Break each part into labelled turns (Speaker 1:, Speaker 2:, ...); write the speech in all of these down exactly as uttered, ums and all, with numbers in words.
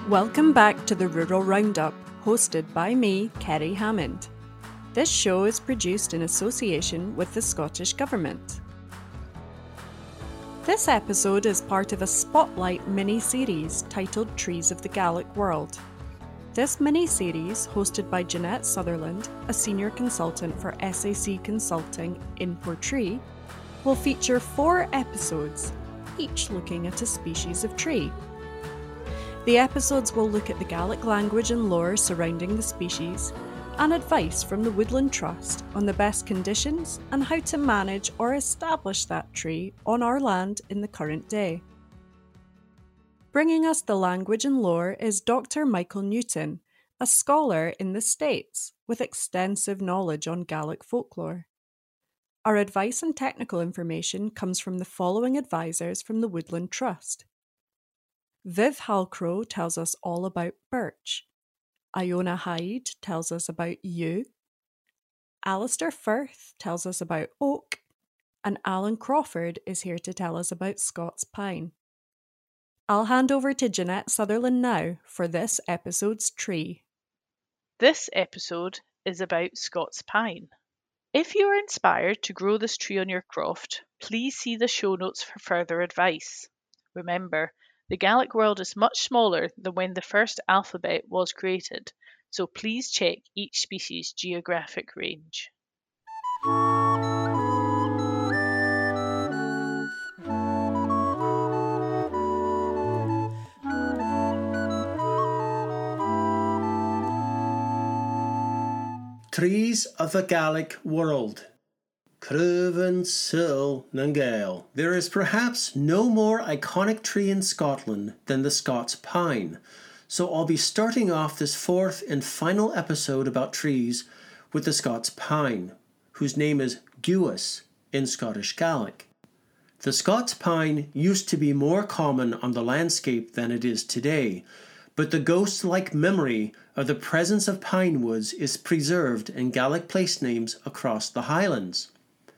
Speaker 1: Welcome back to the Rural Roundup, hosted by me, Kerry Hammond. This show is produced in association with the Scottish Government. This episode is part of a Spotlight mini-series titled Trees of the Gaelic World. This mini-series, hosted by Jeanette Sutherland, a senior consultant for S A C Consulting in Portree, will feature four episodes, each looking at a species of tree. The episodes will look at the Gaelic language and lore surrounding the species, and advice from the Woodland Trust on the best conditions and how to manage or establish that tree on our land in the current day. Bringing us the language and lore is Doctor Michael Newton, a scholar in the States with extensive knowledge on Gaelic folklore. Our advice and technical information comes from the following advisors from the Woodland Trust. Viv Halcrow tells us all about birch. Iona Hyde tells us about yew. Alistair Firth tells us about oak. And Alan Crawford is here to tell us about Scots pine. I'll hand over to Jeanette Sutherland now for this episode's tree.
Speaker 2: This episode is about Scots pine. If you are inspired to grow this tree on your croft, please see the show notes for further advice. Remember, the Gaelic world is much smaller than when the first alphabet was created, so please check each species' geographic range.
Speaker 3: Trees of the Gaelic world. Cruvan Sil Nangail. There is perhaps no more iconic tree in Scotland than the Scots pine, so I'll be starting off this fourth and final episode about trees with the Scots pine, whose name is Guas in Scottish Gaelic. The Scots pine used to be more common on the landscape than it is today, but the ghost-like memory of the presence of pine woods is preserved in Gaelic place names across the Highlands.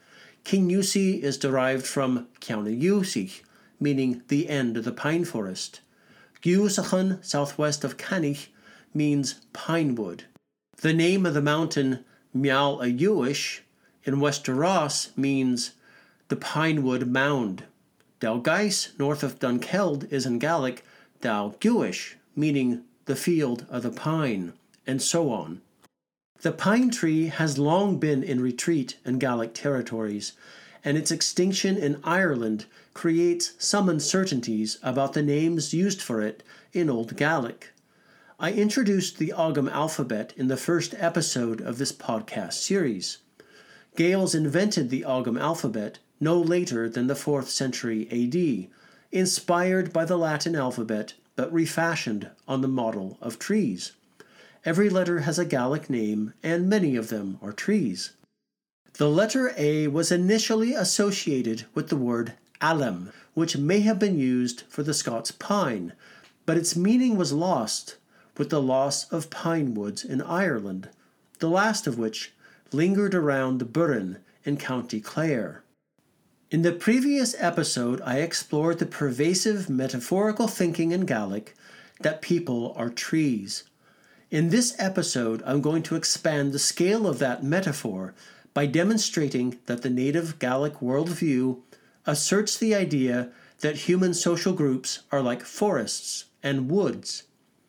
Speaker 3: Kinussi is derived from Cianayusich, meaning the end of the pine forest. Guasachan, southwest of Canich, means pine wood. The name of the mountain Mial a Uish in Wester Ross means the pine wood mound. Dalgais, north of Dunkeld, is in Gaelic Dalguish, meaning the field of the pine, and so on. The pine tree has long been in retreat in Gaelic territories, and its extinction in Ireland creates some uncertainties about the names used for it in Old Gaelic. I introduced the Ogham alphabet in the first episode of this podcast series. Gaels invented the Ogham alphabet no later than the fourth century A D, inspired by the Latin alphabet but refashioned on the model of trees. Every letter has a Gaelic name, and many of them are trees. The letter A was initially associated with the word alum, which may have been used for the Scots pine, but its meaning was lost with the loss of pine woods in Ireland, the last of which lingered around Burren in County Clare. In the previous episode, I explored the pervasive metaphorical thinking in Gaelic that people are trees. In this episode, I'm going to expand the scale of that metaphor by demonstrating that the native Gaelic worldview asserts the idea that human social groups are like forests and woods.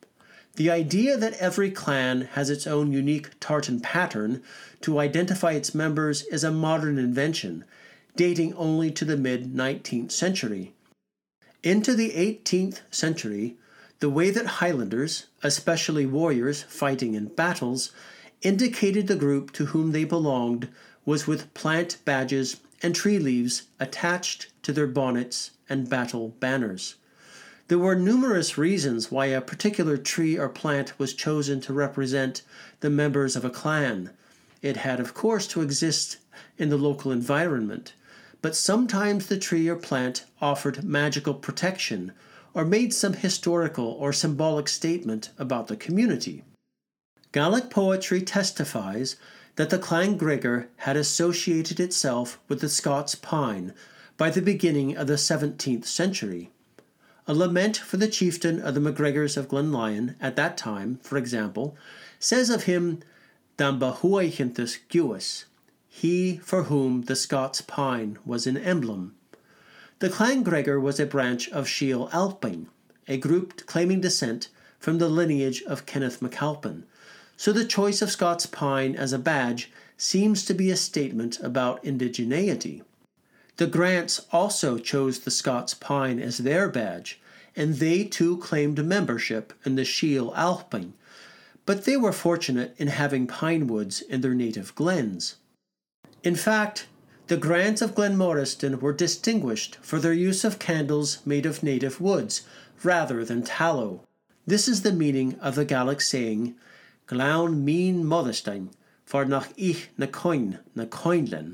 Speaker 3: The idea that every clan has its own unique tartan pattern to identify its members is a modern invention, dating only to the mid-nineteenth century. Into the eighteenth century, the way that Highlanders, especially warriors fighting in battles, indicated the group to whom they belonged was with plant badges and tree leaves attached to their bonnets and battle banners. There were numerous reasons why a particular tree or plant was chosen to represent the members of a clan. It had, of course, to exist in the local environment, but sometimes the tree or plant offered magical protection or made some historical or symbolic statement about the community. Gaelic poetry testifies that the Clan Gregor had associated itself with the Scots pine by the beginning of the seventeenth century. A lament for the chieftain of the MacGregors of Glenlyon at that time, for example, says of him, Dambahuachintus Guis, he for whom the Scots pine was an emblem. The Clan Gregor was a branch of Shiel Alpine, a group claiming descent from the lineage of Kenneth MacAlpin, so the choice of Scots pine as a badge seems to be a statement about indigeneity. The Grants also chose the Scots pine as their badge, and they too claimed membership in the Shiel Alpine, but they were fortunate in having pine woods in their native glens. In fact, the Grants of Glenmoriston were distinguished for their use of candles made of native woods rather than tallow. This is the meaning of the Gaelic saying, Glaun mean Modestein, for nach ich na coin na coinlen,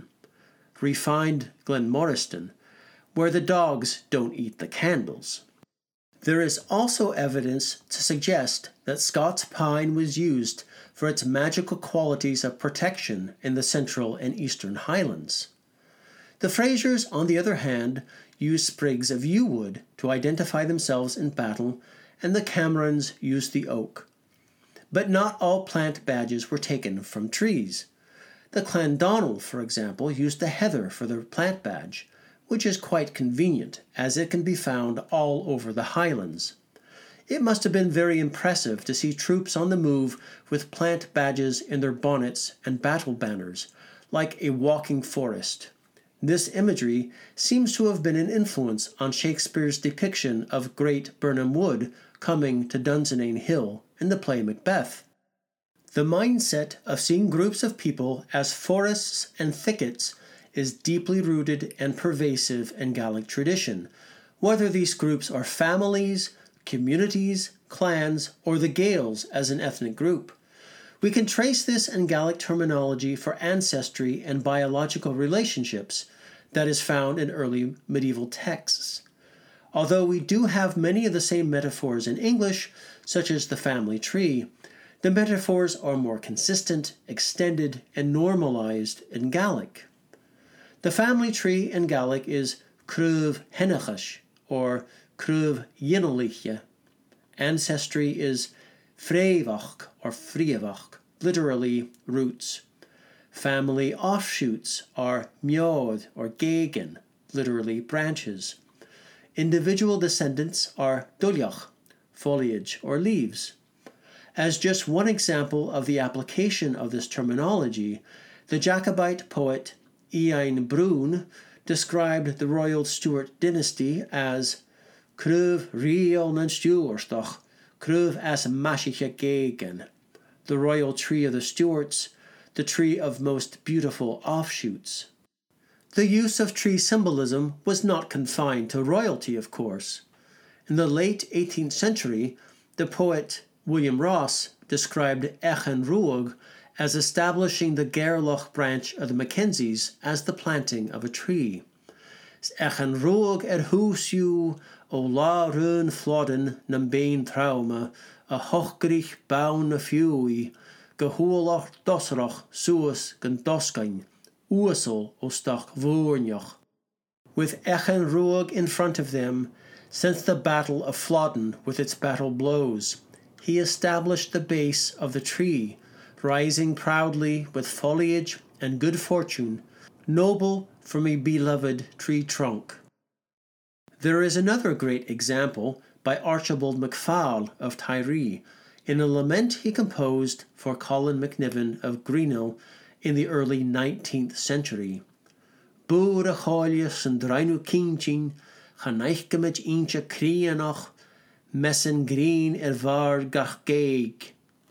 Speaker 3: refined Glenmoriston, where the dogs don't eat the candles. There is also evidence to suggest that Scots pine was used for its magical qualities of protection in the Central and Eastern Highlands. The Frasers, on the other hand, used sprigs of yew wood to identify themselves in battle, and the Camerons used the oak. But not all plant badges were taken from trees. The Clan Donald, for example, used the heather for their plant badge, which is quite convenient, as it can be found all over the Highlands. It must have been very impressive to see troops on the move with plant badges in their bonnets and battle banners, like a walking forest. This imagery seems to have been an influence on Shakespeare's depiction of Great Birnam Wood coming to Dunsinane Hill in the play Macbeth. The mindset of seeing groups of people as forests and thickets is deeply rooted and pervasive in Gaelic tradition, whether these groups are families, communities, clans, or the Gaels as an ethnic group. We can trace this in Gaelic terminology for ancestry and biological relationships that is found in early medieval texts. Although we do have many of the same metaphors in English, such as the family tree, the metaphors are more consistent, extended, and normalized in Gaelic. The family tree in Gaelic is Cruv Henachas, or Cruv Yinoliche. Ancestry is Frevach, or Frievach, literally roots. Family offshoots are Mjod, or Gagan, literally branches. Individual descendants are Duljach, foliage or leaves. As just one example of the application of this terminology, the Jacobite poet Ian Brune described the royal Stuart dynasty as Cruv Riel nan Stuarstoch, Cruv as Mashiche Gagan, the royal tree of the Stuarts, the tree of most beautiful offshoots. The use of tree symbolism was not confined to royalty, of course. In the late eighteenth century, the poet William Ross described Echen Ruag as establishing the Gairloch branch of the Mackenzies as the planting of a tree. Echen Ruag er húsjú o lá rún flodden nam bain trauma a hochgrich baun a fiúi gehoolach dosrach suas gan doskain Uasol o stach Vornjoch. With Echen Ruag in front of them, since the Battle of Flodden with its battle blows, he established the base of the tree, rising proudly with foliage and good fortune, noble from a beloved tree trunk. There is another great example by Archibald MacPhail of Tiree, in a lament he composed for Colin McNiven of Greenough in the early nineteenth century. Boer a cháilias an drainu kinchin, chanaichgemid incha krianach, messen green er var gach geig.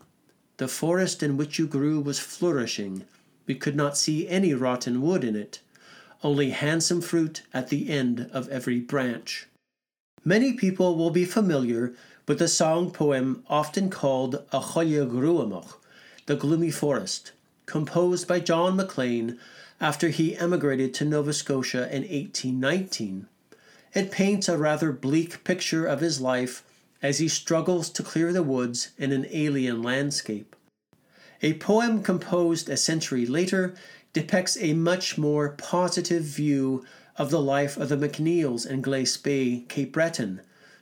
Speaker 3: The forest in which you grew was flourishing. We could not see any rotten wood in it, only handsome fruit at the end of every branch. Many people will be familiar with the song poem often called A Choile Gruamach, the Gloomy Forest, composed by John Maclean after he emigrated to Nova Scotia in eighteen nineteen. It paints a rather bleak picture of his life as he struggles to clear the woods in an alien landscape. A poem composed a century later depicts a much more positive view of the life of the MacNeils in Glace Bay, Cape Breton,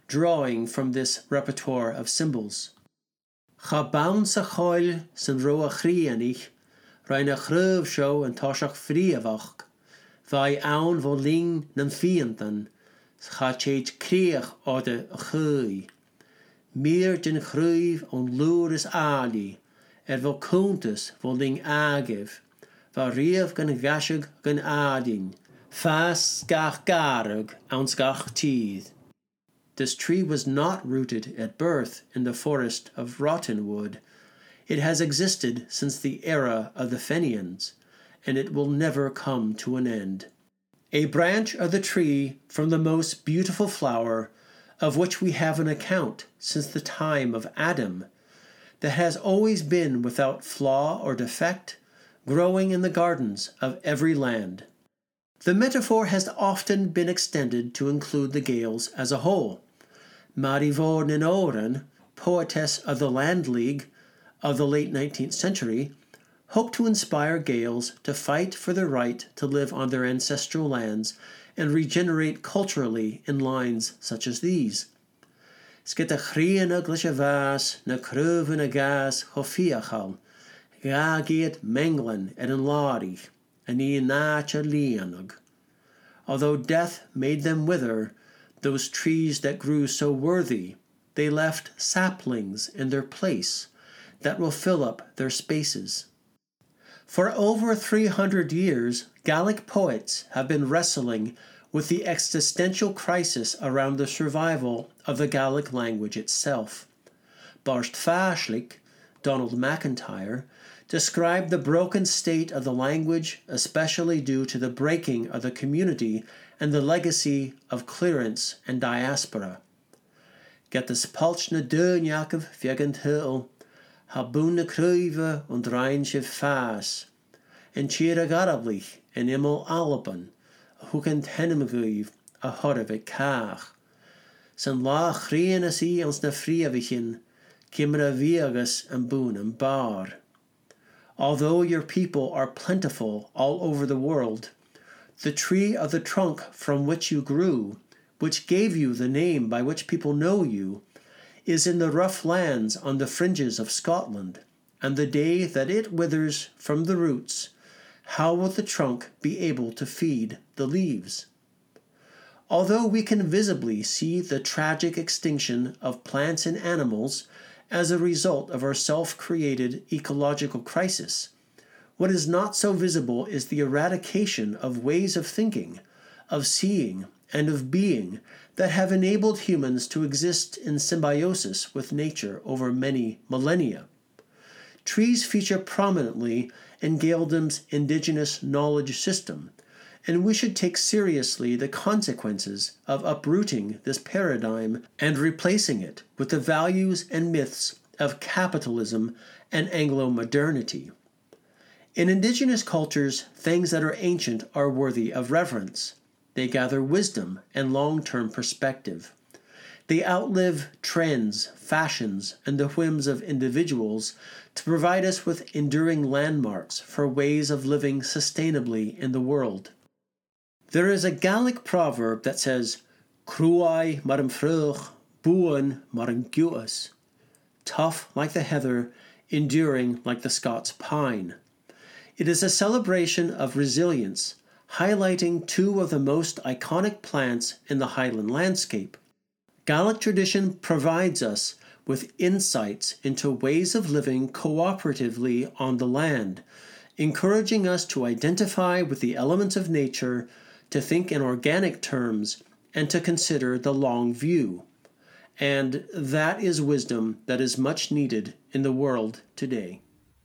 Speaker 3: drawing from this repertoire of symbols. Cha baun sa choil san ro a chríanich, rein a chruv show an toshach friavach, vai aun vo ling nan fiantan, cha chéid kriach ode a chui. Meer din chruv on luris ali, er vo kuntus vo ling agev, va rief gan gashig gan adin, fas gach garug an skach teeth. This tree was not rooted at birth in the forest of Rottenwood. It has existed since the era of the Fenians, and it will never come to an end. A branch of the tree from the most beautiful flower, of which we have an account since the time of Adam, that has always been without flaw or defect, growing in the gardens of every land. The metaphor has often been extended to include the Gaels as a whole. Mary Vaughan Oren, poetess of the Land League of the late nineteenth century, hoped to inspire Gaels to fight for the right to live on their ancestral lands and regenerate culturally in lines such as these. Skit a chríana glis a vas, na cruvan a gas chofiachal, ga giet menglan et an larich, and i nacha lianug. Although death made them wither, those trees that grew so worthy, they left saplings in their place that will fill up their spaces. For over three hundred years, Gaelic poets have been wrestling with the existential crisis around the survival of the Gaelic language itself. Barst Fashlik, Donald McIntyre, described the broken state of the language, especially due to the breaking of the community and the legacy of clearance and diaspora. Get the spalchna dun Jakob vegant hill, habun na kruive und reinsche faas, en chira garablich en immel alpen, hoeken tenemguiv a horve kaag. San la chrien as i ons na friavichin, kimra viagas en boon en bar. Although your people are plentiful all over the world, the tree of the trunk from which you grew, which gave you the name by which people know you, is in the rough lands on the fringes of Scotland, and the day that it withers from the roots, how will the trunk be able to feed the leaves? Although we can visibly see the tragic extinction of plants and animals as a result of our self-created ecological crisis, what is not so visible is the eradication of ways of thinking, of seeing, and of being that have enabled humans to exist in symbiosis with nature over many millennia. Trees feature prominently in Gaeldom's indigenous knowledge system, and we should take seriously the consequences of uprooting this paradigm and replacing it with the values and myths of capitalism and Anglo-modernity. In indigenous cultures, things that are ancient are worthy of reverence. They gather wisdom and long-term perspective. They outlive trends, fashions, and the whims of individuals to provide us with enduring landmarks for ways of living sustainably in the world. There is a Gaelic proverb that says, Cruai mar an fruch, buan mar an guas. Tough like the heather, enduring like the Scots pine. It is a celebration of resilience, highlighting two of the most iconic plants in the Highland landscape. Gaelic tradition provides us with insights into ways of living cooperatively on the land, encouraging us to identify with the elements of nature, to think in organic terms, and to consider the long view. And that is wisdom that is much needed in the world today.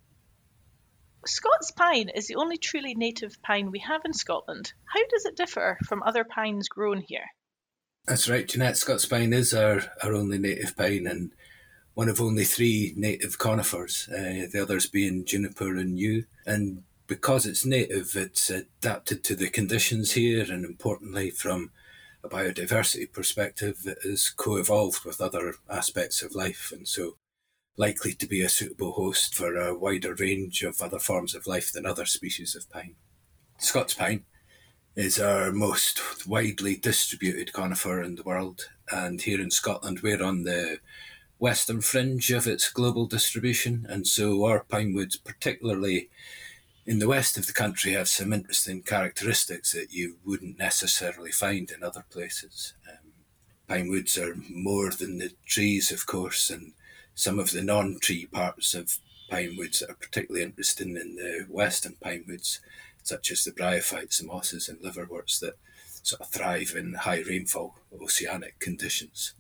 Speaker 2: Scots pine is the only truly native pine we have in Scotland. How does it differ from other pines grown here?
Speaker 4: That's right, Jeanette. Scots pine is our, our only native pine and one of only three native conifers, uh, the others being juniper and yew. And because it's native, it's adapted to the conditions here, and importantly, from a biodiversity perspective, it is co-evolved with other aspects of life, and so likely to be a suitable host for a wider range of other forms of life than other species of pine. Scots pine is our most widely distributed conifer in the world. And here in Scotland, we're on the western fringe of its global distribution. And so our pine woods, particularly in the west of the country, have some interesting characteristics that you wouldn't necessarily find in other places. Um, pine woods are more than the trees, of course, and some of the non-tree parts of pine woods that are particularly interesting in the western pine woods, such as the bryophytes, the mosses and liverworts that sort of thrive in high rainfall oceanic conditions.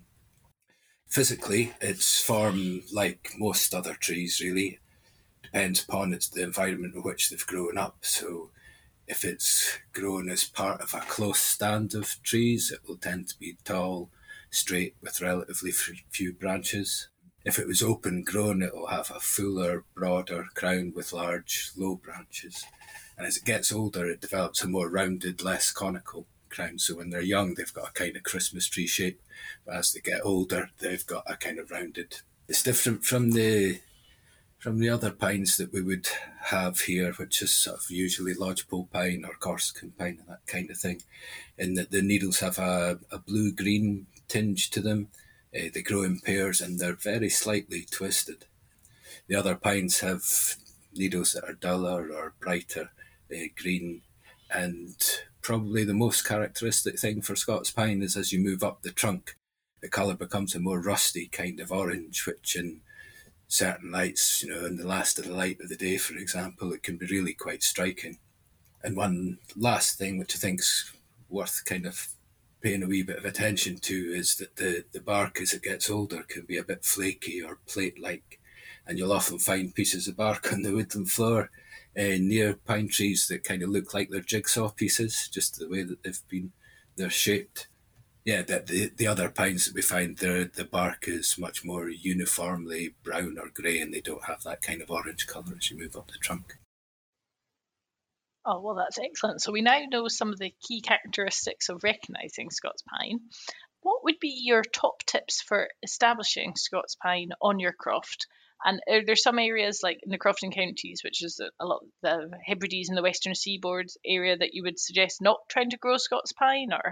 Speaker 4: Physically, it's formed like most other trees, really. Depends upon it's the environment in which they've grown up. So if it's grown as part of a close stand of trees, it will tend to be tall, straight, with relatively few branches. If it was open grown, it will have a fuller, broader crown with large, low branches. And as it gets older, it develops a more rounded, less conical crown. So when they're young, they've got a kind of Christmas tree shape. But as they get older, they've got a kind of rounded. It's different from the from the other pines that we would have here, which is sort of usually lodgepole pine or Corsican pine and that kind of thing, in that the needles have a, a blue-green tinge to them. Uh, they grow in pairs and they're very slightly twisted. The other pines have needles that are duller or brighter uh, green, and probably the most characteristic thing for Scots pine is as you move up the trunk, the colour becomes a more rusty kind of orange, which in certain lights, you know, in the last of the light of the day, for example, it can be really quite striking. And one last thing which I think's worth kind of paying a wee bit of attention to is that the, the bark as it gets older can be a bit flaky or plate-like, and you'll often find pieces of bark on the woodland floor uh, near pine trees that kind of look like they're jigsaw pieces, just the way that they've been, they're shaped. Yeah, the, the, the other pines that we find, the bark is much more uniformly brown or grey, and they don't have that kind of orange colour as you move up the trunk.
Speaker 2: Oh, well, that's excellent. So we now know some of the key characteristics of recognising Scots pine. What would be your top tips for establishing Scots pine on your croft? And are there some areas like in the Crofton counties, which is a lot of the Hebrides and the Western Seaboard area, that you would suggest not trying to grow Scots pine, or?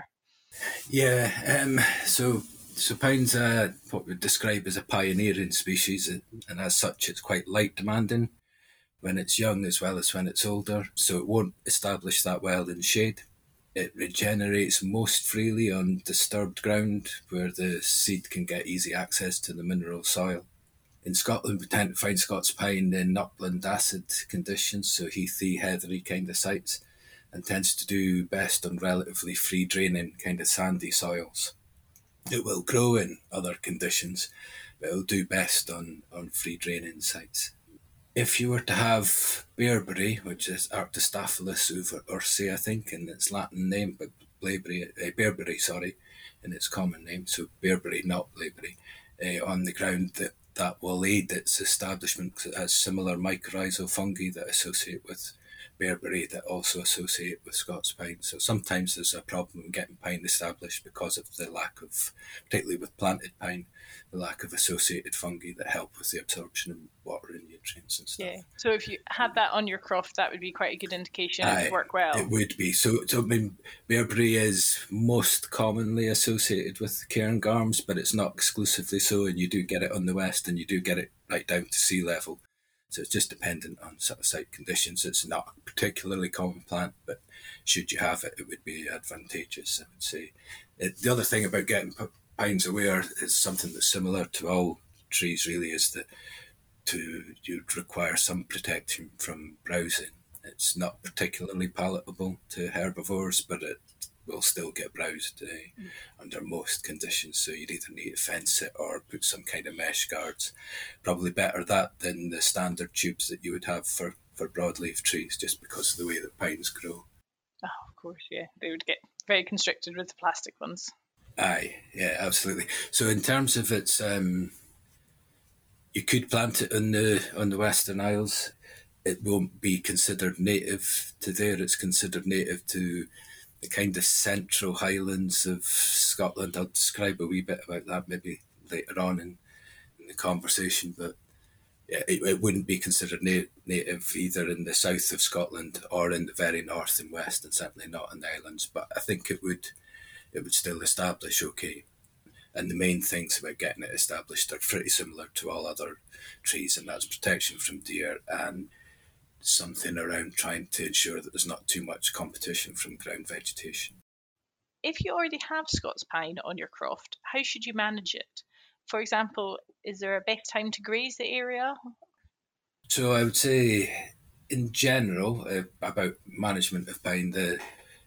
Speaker 4: Yeah, um, so so pine's uh, what we describe as a pioneering species, and as such it's quite light demanding when it's young as well as when it's older, so it won't establish that well in shade. It regenerates most freely on disturbed ground where the seed can get easy access to the mineral soil. In Scotland, we tend to find Scots pine in upland acid conditions, so heathy, heathery kind of sites, and tends to do best on relatively free draining kind of sandy soils. It will grow in other conditions, but it'll do best on, on free draining sites. If you were to have bearberry, which is Arctostaphylos ursi, I think, in its Latin name, but blaeberry, uh, bearberry, sorry, in its common name, so bearberry, not blaeberry, uh, on the ground, that that will aid its establishment because it has similar mycorrhizal fungi that associate with bearberry that also associate with Scots pine. So sometimes there's a problem in getting pine established because of the lack of, particularly with planted pine, the lack of associated fungi that help with the absorption of water and nutrients and stuff.
Speaker 2: Yeah. So if you had that on your croft, that would be quite a good indication it would work well.
Speaker 4: It would be. So, so I mean, bearberry is most commonly associated with cairngorms, but it's not exclusively so, and you do get it on the west and you do get it right down to sea level. So it's just dependent on sort of site conditions. It's not a particularly common plant, but should you have it, it would be advantageous, I would say. It, the other thing about getting p- pines aware is something that's similar to all trees, really, is that to you'd require some protection from browsing. It's not particularly palatable to herbivores, but it will still get browsed uh, mm. under most conditions. So you'd either need to fence it or put some kind of mesh guards. Probably better that than the standard tubes that you would have for, for broadleaf trees, just because of the way that pines grow.
Speaker 2: Oh, of course, yeah. They would get very constricted with the plastic ones.
Speaker 4: Aye, yeah, absolutely. So in terms of its, um, you could plant it on the on the Western Isles. It won't be considered native to there. It's considered native to the kind of central highlands of Scotland. I'll describe a wee bit about that maybe later on in, in the conversation, but it, it wouldn't be considered na- native either in the south of Scotland or in the very north and west, and certainly not in the islands. But I think it would it would still establish okay. And the main things about getting it established are pretty similar to all other trees, and that's protection from deer and something around trying to ensure that there's not too much competition from ground vegetation.
Speaker 2: If you already have Scots pine on your croft, how should you manage it? For example, is there a best time to graze the area?
Speaker 4: So I would say, in general, uh, about management of pine, the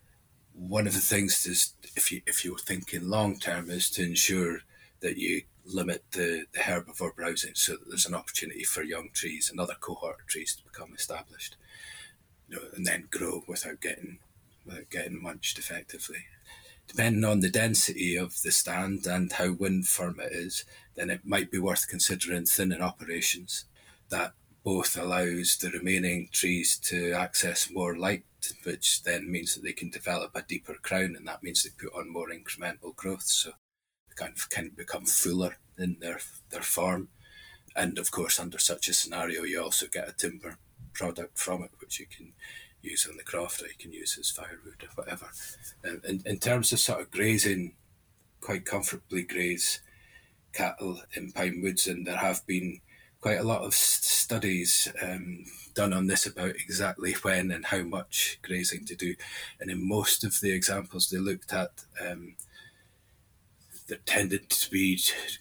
Speaker 4: one of the things is, if you if you're thinking long term, is to ensure that you limit the, the herbivore browsing, so that there's an opportunity for young trees, another cohort of trees, to become established, you know, and then grow without getting without getting munched effectively. Depending on the density of the stand and how wind firm it is, then it might be worth considering thinning operations. That both allows the remaining trees to access more light, which then means that they can develop a deeper crown, and that means they put on more incremental growth, so they kind of can become fuller in their their form. And of course, under such a scenario, you also get a timber product from it, which you can use on the croft, or you can use as firewood or whatever. Um, in, in terms of sort of grazing, quite comfortably graze cattle in pine woods, and there have been quite a lot of studies um, done on this about exactly when and how much grazing to do. And in most of the examples they looked at, um, there tended to be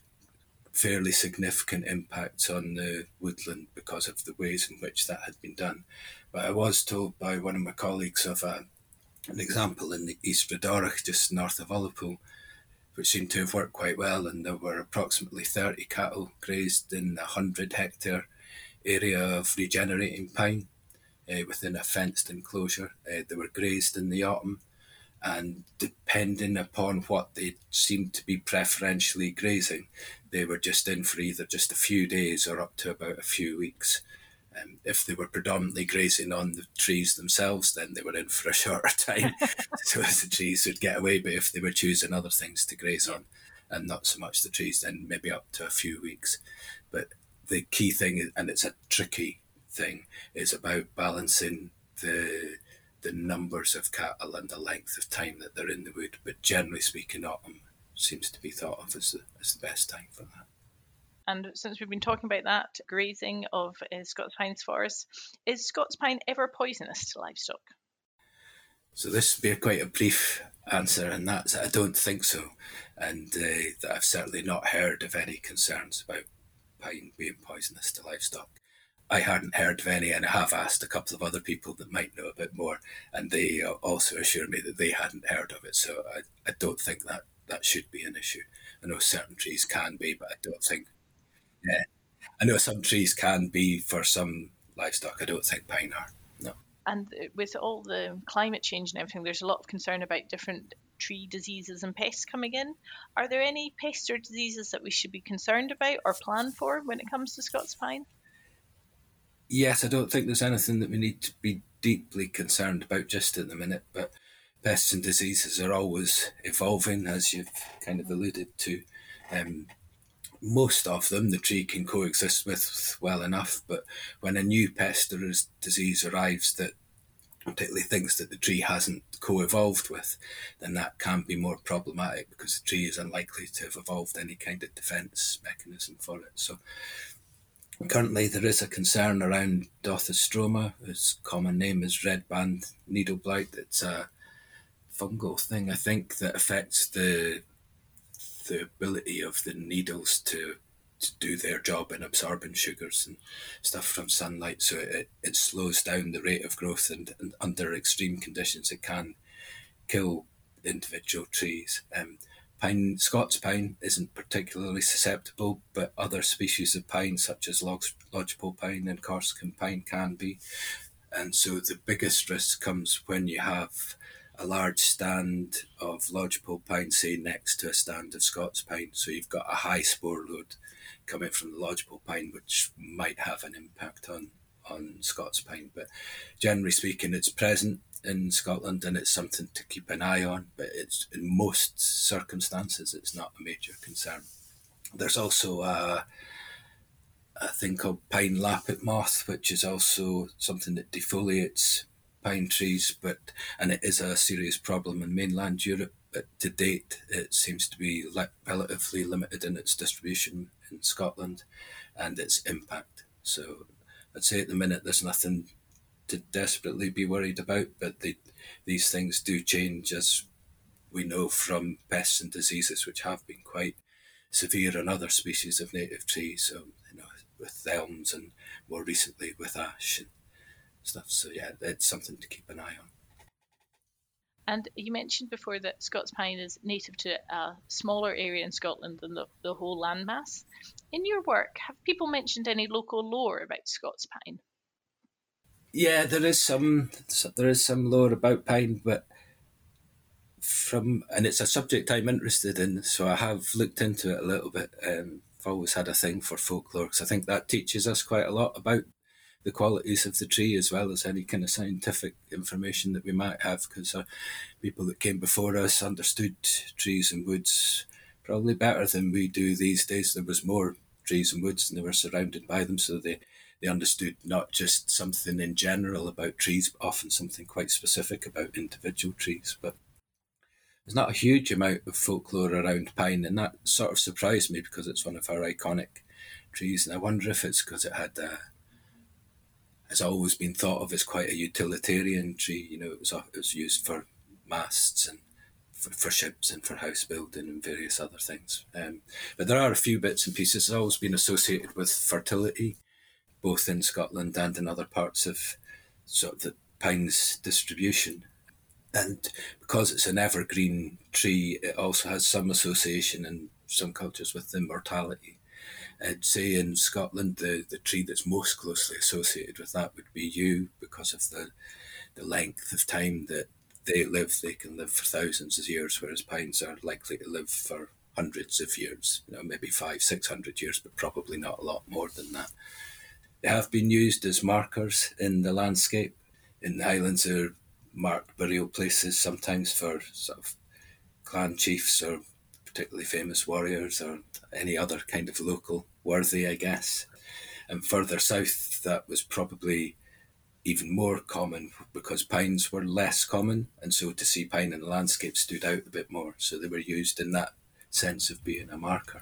Speaker 4: fairly significant impacts on the woodland because of the ways in which that had been done. But I was told by one of my colleagues of a, an example in the East Redorach, just north of Ullapool, which seemed to have worked quite well, and there were approximately thirty cattle grazed in a one hundred hectare area of regenerating pine uh, within a fenced enclosure. Uh, they were grazed in the autumn, and depending upon what they seemed to be preferentially grazing, they were just in for either just a few days or up to about a few weeks. Um, if they were predominantly grazing on the trees themselves, then they were in for a shorter time, so as the trees would get away. But if they were choosing other things to graze on, and not so much the trees, then maybe up to a few weeks. But the key thing, is, and it's a tricky thing, is about balancing the the numbers of cattle and the length of time that they're in the wood. But generally speaking, autumn seems to be thought of as the, as the best time for that.
Speaker 2: And since we've been talking about that, grazing of uh, Scots pines forests, is Scots pine ever poisonous to livestock?
Speaker 4: So this would be a quite a brief answer, and that's I don't think so, and uh, that I've certainly not heard of any concerns about pine being poisonous to livestock. I hadn't heard of any, and I have asked a couple of other people that might know a bit more, and they also assure me that they hadn't heard of it, so I, I don't think that that should be an issue. I know certain trees can be, but I don't think... Yeah, I know some trees can be for some livestock. I don't think pine are, no.
Speaker 2: And with all the climate change and everything, there's a lot of concern about different tree diseases and pests coming in. Are there any pests or diseases that we should be concerned about or plan for when it comes to Scots pine?
Speaker 4: Yes, I don't think there's anything that we need to be deeply concerned about just at the minute, but pests and diseases are always evolving, as you've kind of alluded to. Um, most of them the tree can coexist with well enough, but when a new pest or disease arrives that particularly things that the tree hasn't co-evolved with, then that can be more problematic because the tree is unlikely to have evolved any kind of defence mechanism for it. So currently there is a concern around Dothostroma. Its common name is red band needle blight. It's a fungal thing, I think, that affects the the ability of the needles to, to do their job in absorbing sugars and stuff from sunlight. So it, it slows down the rate of growth, and, and under extreme conditions it can kill individual trees. Um, pine, Scots pine isn't particularly susceptible, but other species of pine such as lodgepole pine and Corsican pine can be. And so the biggest risk comes when you have a large stand of lodgepole pine, say, next to a stand of Scots pine. So you've got a high spore load coming from the lodgepole pine, which might have an impact on, on Scots pine. But generally speaking, it's present in Scotland and it's something to keep an eye on. But it's in most circumstances, it's not a major concern. There's also a, a thing called pine lappet moth, which is also something that defoliates pine trees, but and it is a serious problem in mainland Europe. But to date, it seems to be le- relatively limited in its distribution in Scotland and its impact. So I'd say at the minute there's nothing to desperately be worried about, but they, these things do change, as we know from pests and diseases, which have been quite severe on other species of native trees. So, you know, with elms and more recently with ash and stuff. So yeah, it's something to keep an eye on.
Speaker 2: And you mentioned before that Scots pine is native to a smaller area in Scotland than the, the whole landmass. In your work, have people mentioned any local lore about Scots pine?
Speaker 4: Yeah, there is some there is some lore about pine, but from and it's a subject I'm interested in, so I have looked into it a little bit. Um, I've always had a thing for folklore because I think that teaches us quite a lot about the qualities of the tree as well as any kind of scientific information that we might have, because uh, people that came before us understood trees and woods probably better than we do these days. There was more trees and woods and they were surrounded by them, so they, they understood not just something in general about trees, but often something quite specific about individual trees. But there's not a huge amount of folklore around pine, and that sort of surprised me because it's one of our iconic trees, and I wonder if it's because it had a has always been thought of as quite a utilitarian tree. You know, it was it was used for masts and for, for ships and for house building and various other things. Um, but there are a few bits and pieces. It's always been associated with fertility, both in Scotland and in other parts of sort of the pine's distribution. And because it's an evergreen tree, it also has some association in some cultures with immortality. I'd say in Scotland, the, the tree that's most closely associated with that would be yew, because of the, the length of time that they live. They can live for thousands of years, whereas pines are likely to live for hundreds of years, you know, maybe five, six hundred years, but probably not a lot more than that. They have been used as markers in the landscape. In the Highlands, they're marked burial places, sometimes for sort of clan chiefs or particularly famous warriors or any other kind of local worthy, I guess. And further south, that was probably even more common because pines were less common, and so to see pine in the landscape stood out a bit more. So they were used in that sense of being a marker.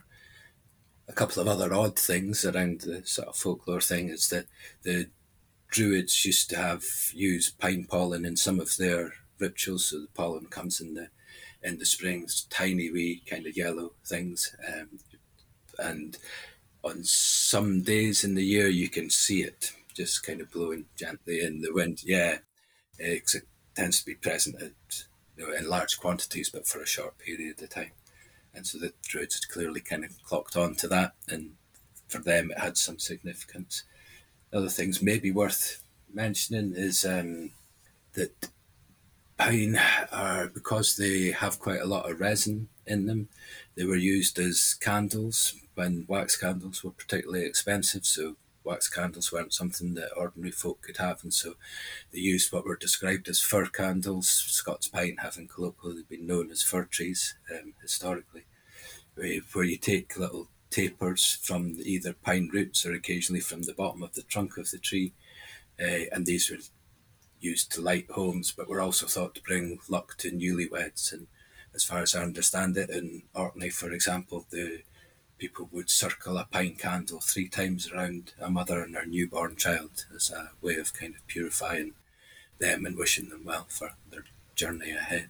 Speaker 4: A couple of other odd things around the sort of folklore thing is that the Druids used to have used pine pollen in some of their rituals. So the pollen comes in the in the springs, tiny wee kind of yellow things, um, and on some days in the year you can see it just kind of blowing gently in the wind. Yeah, it, it tends to be present at, you know, in large quantities, but for a short period of time. And so the Druids had clearly kind of clocked on to that, and for them it had some significance. Other things maybe worth mentioning is um, that pine are, because they have quite a lot of resin in them, they were used as candles when wax candles were particularly expensive. So wax candles weren't something that ordinary folk could have, and so they used what were described as fir candles, Scots pine having colloquially been known as fir trees um, historically, where you take little tapers from either pine roots or occasionally from the bottom of the trunk of the tree, uh, and these were used to light homes, but were also thought to bring luck to newlyweds. And as far as I understand it, in Orkney, for example, the people would circle a pine candle three times around a mother and her newborn child as a way of kind of purifying them and wishing them well for their journey ahead.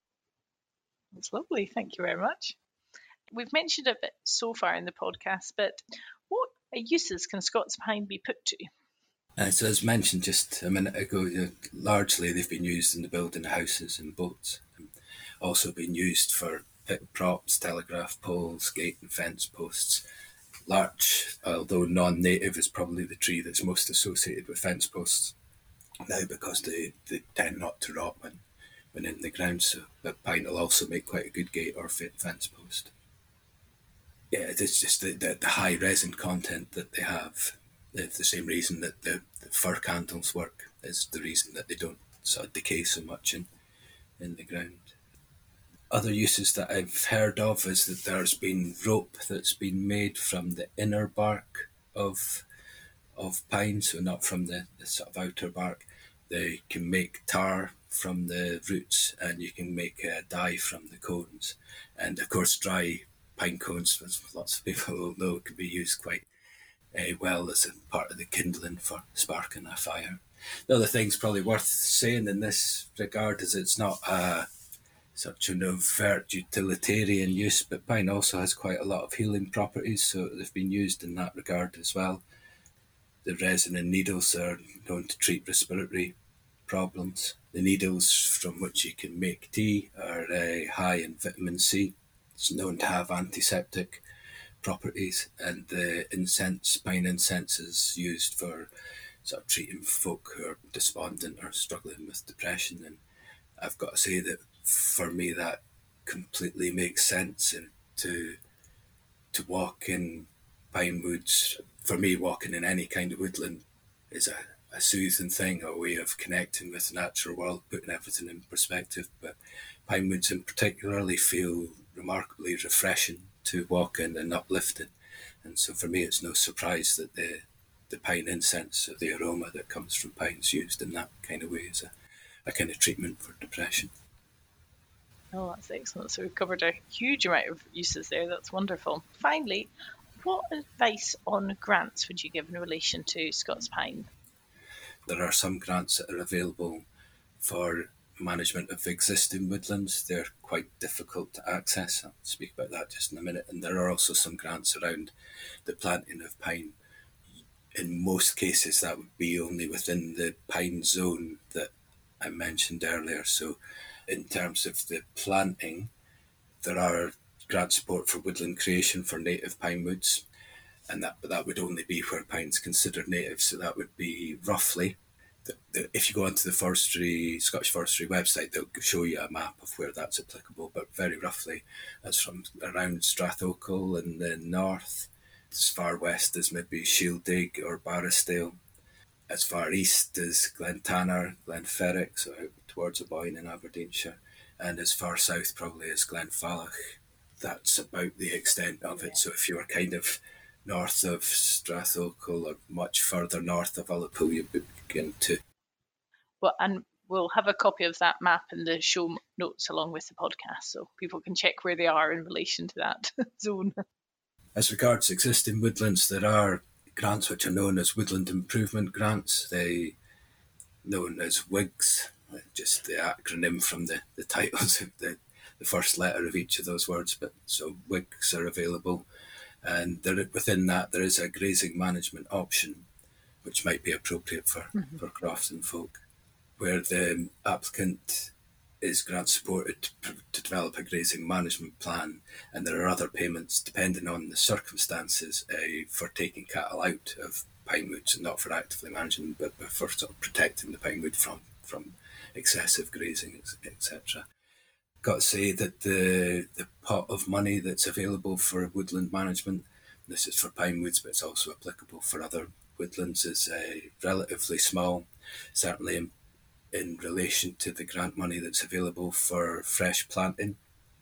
Speaker 2: That's lovely. Thank you very much. We've mentioned a bit so far in the podcast, but what uses can Scots pine be put to?
Speaker 4: Uh, so as mentioned just a minute ago, you know, largely they've been used in the building of houses and boats, and also been used for pit props, telegraph poles, gate and fence posts. Larch, although non-native, is probably the tree that's most associated with fence posts now, because they, they tend not to rot when, when in the ground. So, but pine will also make quite a good gate or fence post. Yeah, it's just the, the, the high resin content that they have. It's the same reason that the, the fir candles work, is the reason that they don't sort of decay so much in, in the ground. Other uses that I've heard of is that there's been rope that's been made from the inner bark of of pine, so not from the, the sort of outer bark. They can make tar from the roots, and you can make uh, dye from the cones. And of course, dry pine cones, as lots of people will know, can be used quite uh, well as a part of the kindling for sparking a fire. The other thing's probably worth saying in this regard is it's not a such an overt utilitarian use, but pine also has quite a lot of healing properties, so they've been used in that regard as well. The resin and needles are known to treat respiratory problems. The needles from which you can make tea are uh, high in vitamin C. It's known to have antiseptic properties, and the incense, pine incense, is used for sort of treating folk who are despondent or struggling with depression. And I've got to say that for me that completely makes sense, and to to walk in pine woods, for me walking in any kind of woodland is a, a soothing thing, a way of connecting with the natural world, putting everything in perspective. But pine woods in particularly feel remarkably refreshing to walk in and uplifting. And so for me it's no surprise that the the pine incense, or the aroma that comes from pine, is used in that kind of way as a, a kind of treatment for depression.
Speaker 2: Oh, that's excellent. So we've covered a huge amount of uses there. That's wonderful. Finally, what advice on grants would you give in relation to Scots pine?
Speaker 4: There are some grants that are available for management of existing woodlands. They're quite difficult to access. I'll speak about that just in a minute. And there are also some grants around the planting of pine. In most cases, that would be only within the pine zone that I mentioned earlier. So in terms of the planting, there are grant support for woodland creation for native pine woods, and that but that would only be where pine's considered native. So that would be roughly, the, the, if you go onto the forestry Scottish Forestry website, they'll show you a map of where that's applicable, but very roughly that's from around Strathochel in the north, as far west as maybe Shieldig or Barrisdale, as far east as Glentanner, Glenferrick, so out towards Aboyne in Aberdeenshire, and as far south probably as Glenfalloch. That's about the extent of it. So if you were kind of north of Strathochel or much further north of Ullapool, you begin to.
Speaker 2: Well, and we'll have a copy of that map in the show notes along with the podcast, so people can check where they are in relation to that zone.
Speaker 4: As regards existing woodlands, there are grants which are known as Woodland Improvement Grants. They known as W I Gs, just the acronym from the, the titles of the, the first letter of each of those words. But so W I Gs are available, and there, within that there is a grazing management option, which might be appropriate for, mm-hmm. for crofting folk, where the applicant is grant supported to, to develop a grazing management plan, and there are other payments depending on the circumstances uh, for taking cattle out of pine woods, and not for actively managing, but for sort of protecting the pine wood from, from excessive grazing, et cetera. Got to say that the the pot of money that's available for woodland management, this is for pine woods, but it's also applicable for other woodlands, is uh, relatively small, certainly in in relation to the grant money that's available for fresh planting.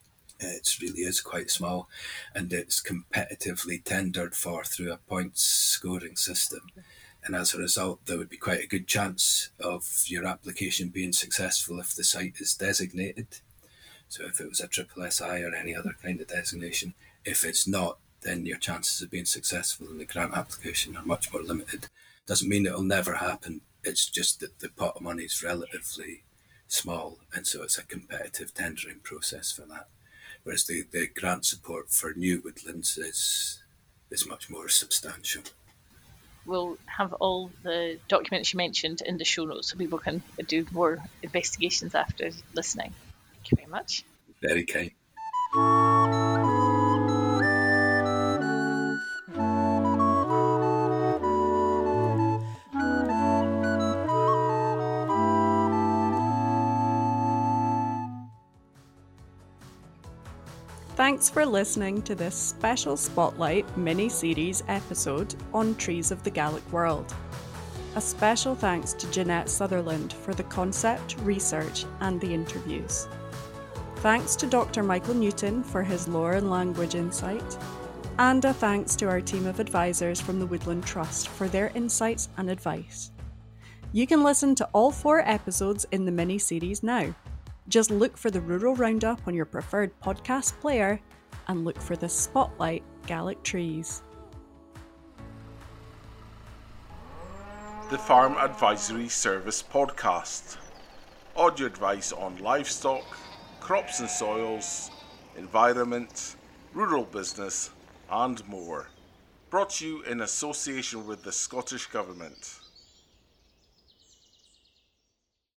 Speaker 4: It really is quite small, and it's competitively tendered for through a points scoring system. And as a result, there would be quite a good chance of your application being successful if the site is designated. So if it was a triple S I or any other kind of designation. If it's not, then your chances of being successful in the grant application are much more limited. Doesn't mean it'll never happen. It's just that the pot of money is relatively small, and so it's a competitive tendering process for that. Whereas the, the grant support for new woodlands is is much more substantial.
Speaker 2: We'll have all the documents you mentioned in the show notes so people can do more investigations after listening. Thank you very much.
Speaker 4: Very kind.
Speaker 1: Thanks for listening to this special Spotlight mini-series episode on Trees of the Gaelic World. A special thanks to Jeanette Sutherland for the concept, research and the interviews. Thanks to Doctor Michael Newton for his lore and language insight. And a thanks to our team of advisors from the Woodland Trust for their insights and advice. You can listen to all four episodes in the mini-series now. Just look for the Rural Roundup on your preferred podcast player and look for the Spotlight Gaelic Trees.
Speaker 5: The Farm Advisory Service Podcast. Audio advice on livestock, crops and soils, environment, rural business, and more. Brought to you in association with the Scottish Government.